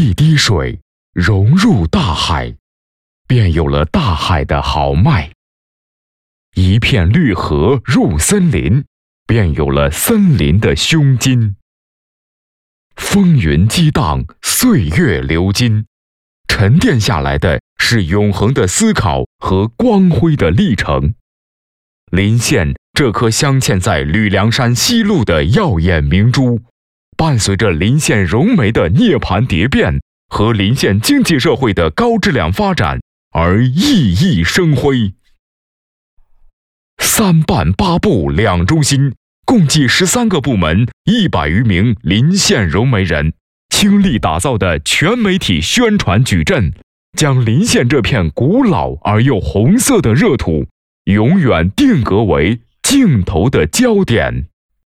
一滴水融入大海，便有了大海的豪迈；一片绿荷入森林，便有了森林的胸襟。风云激荡，岁月流金，沉淀下来的是永恒的思考和光辉的历程。临县这颗镶嵌在吕梁山西麓的耀眼明珠，伴随着临县融媒的涅槃蝶变和临县经济社会的高质量发展而熠熠生辉。3办8部2中心，共计13个部门，100余名临县融媒人，倾力打造的全媒体宣传矩阵，将临县这片古老而又红色的热土永远定格为镜头的焦点。